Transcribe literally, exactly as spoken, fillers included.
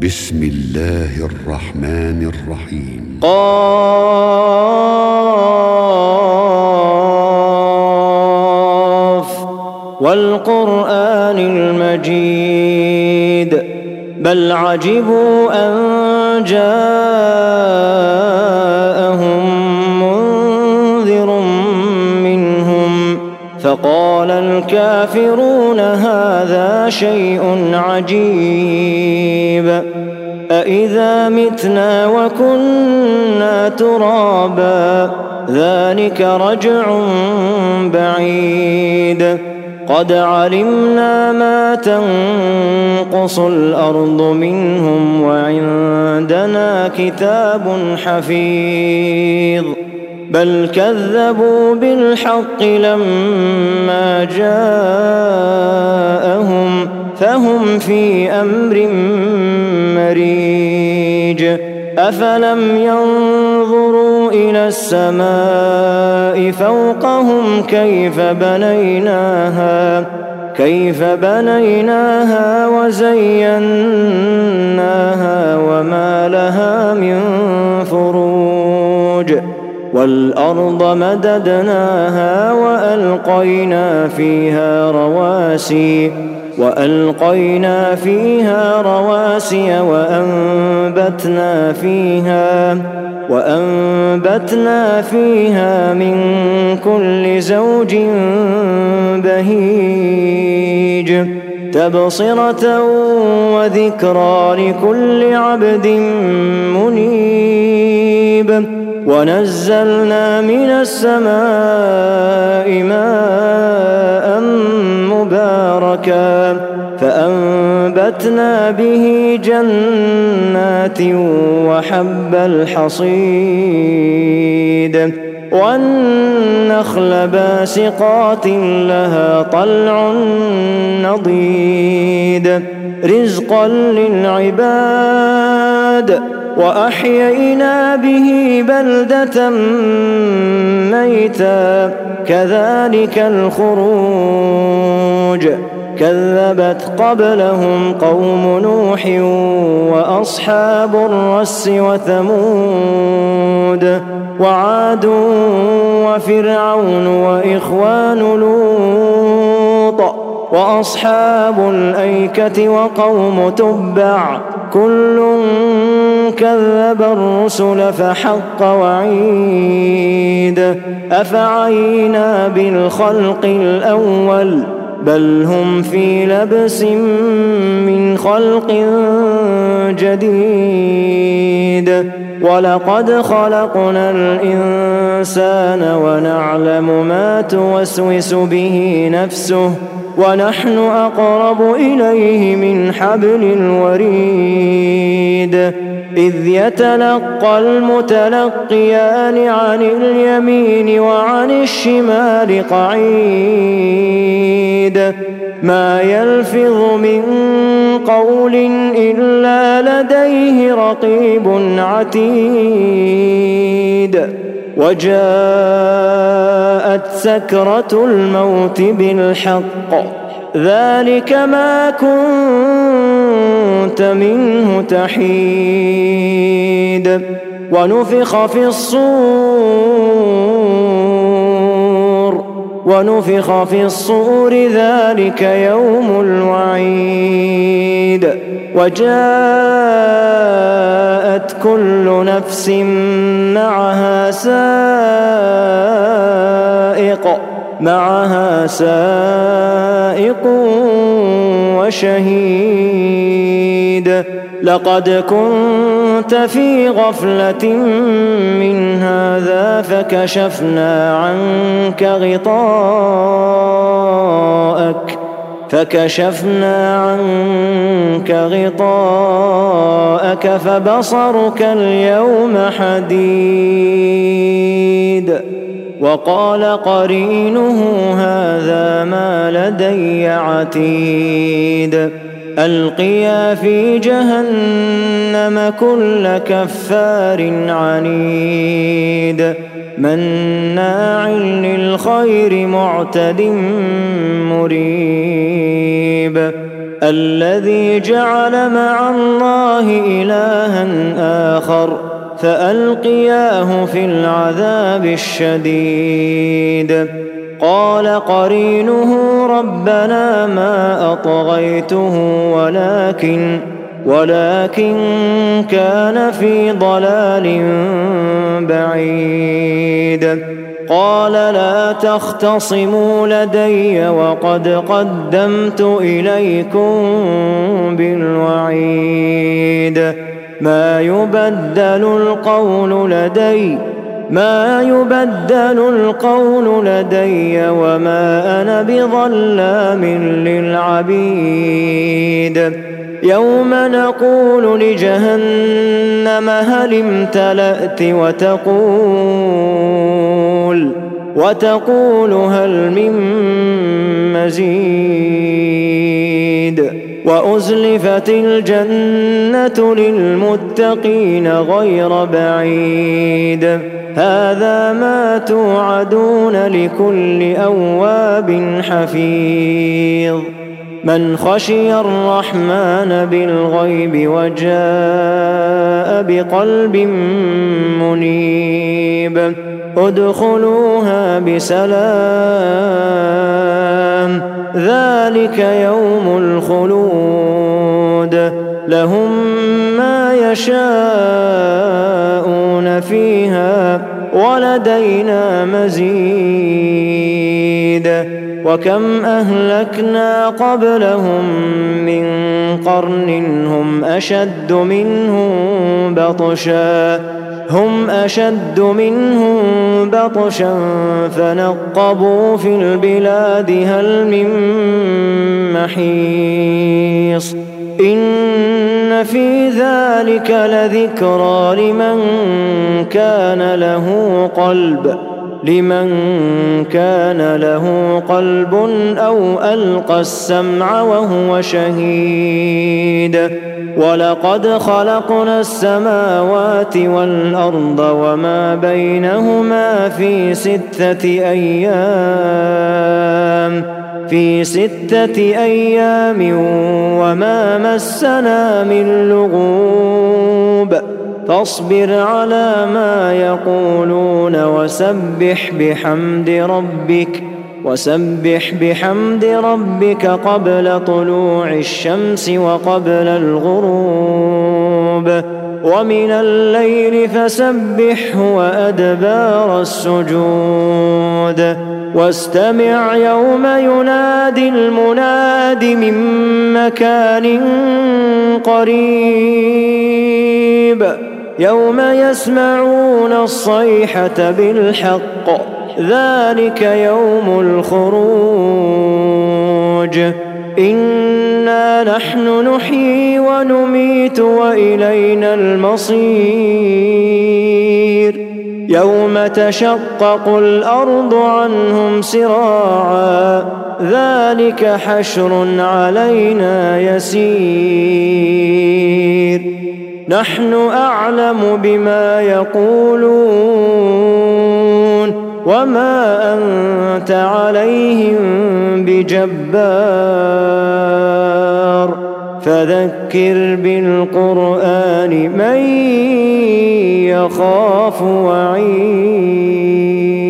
بسم الله الرحمن الرحيم. قاف والقرآن المجيد بل عجبوا أن جاءهم منذر منهم فقال الكافرون هذا شيء عجيب أإذا متنا وكنا ترابا ذلك رجع بعيد قد علمنا ما تنقص الأرض منهم وعندنا كتاب حفيظ بل كذبوا بالحق لما جاءهم فهم في أمر مريج أفلم ينظروا إلى السماء فوقهم كيف بنيناها كيف بنيناها وزيناها وما لها من فروج والأرض مددناها وألقينا فيها رواسي وألقينا فيها رواسي وأنبتنا فيها وأنبتنا فيها من كل زوج بهيج تبصرة وذكرى لكل عبد منيب ونزلنا من السماء ماء مباركا فأنبتنا به جنات وحب الحصيد والنخل باسقات لها طلع نضيد رزقا للعباد وأحيينا به بلدة ميتا كذلك الخروج كذبت قبلهم قوم نوح وأصحاب الرس وثمود وعاد وفرعون وإخوان لوط وأصحاب الأيكة وقوم تبع كل كذب الرسل فحق وعيد أفعينا بالخلق الأول بل هم في لبس من خلق جديد ولقد خلقنا الإنسان ونعلم ما توسوس به نفسه ونحن أقرب إليه من حبل الوريد إذ يتلقى المتلقيان عن اليمين وعن الشمال قعيد ما يلفظ من قول إلا لديه رقيب عتيد وجاءت سكرة الموت بالحق ذلك ما كنت منه تحيد ونفخ في الصور ونفخ في الصور ذلك يوم الوعيد وجاءت كل نفس معها سائق معها سائق وشهيد لقد كنت في غفلة من هذا فكشفنا عنك غطاءك فكشفنا عنك غطاءك فبصرك اليوم حديد وقال قرينه هذا ما لدي عتيد ألقيا في جهنم كل كفار عنيد مناع للخير معتد مريب الذي جعل مع الله إلها آخر فألقياه في العذاب الشديد. قال قرينه ربنا ما أطغيته ولكن ولكن كان في ضلال بعيد. قال لا تختصموا لدي وقد قدمت إليكم بالوعيد. ما يبدل القول لدي ما يبدل القول لدي وما أنا بظلام للعبيد. يوم نقول لجهنم هل امتلأت وتقول وتقول هل من مزيد. وأزلفت الجنة للمتقين غير بعيد. هذا ما توعدون لكل أواب حفيظ. من خشي الرحمن بالغيب وجاء بقلب منيب ادخلوها بسلام ذلك يوم الخلود لهم ما يشاءون فيها ولدينا مزيد. وكم أهلكنا قبلهم من قرن هم أشد منهم بطشا هم أشد منهم بطشا فنقبوا في البلاد هل من محيص. إن في ذلك لذكرى لمن كان له قلب لمن كان له قلب أو ألقى السمع وهو شهيد. ولقد خلقنا السماوات والأرض وما بينهما في ستة أيام في ستة أيام وما مسنا من لغوب. فاصبر على ما يقولون وسبح بحمد ربك وسبح بحمد ربك قبل طلوع الشمس وقبل الغروب ومن الليل فسبحه وأدبار السجود. واستمع يوم ينادي المناد من مكان قريب يوم يسمعون الصيحة بالحق ذلك يوم الخروج. إنا نحن نحيي ونميت وإلينا المصير. يوم تشقق الأرض عنهم سراعا ذلك حشر علينا يسير. نحن أعلم بما يقولون وما أنت عليهم بجبار فذكر بالقرآن من يخاف وعيد.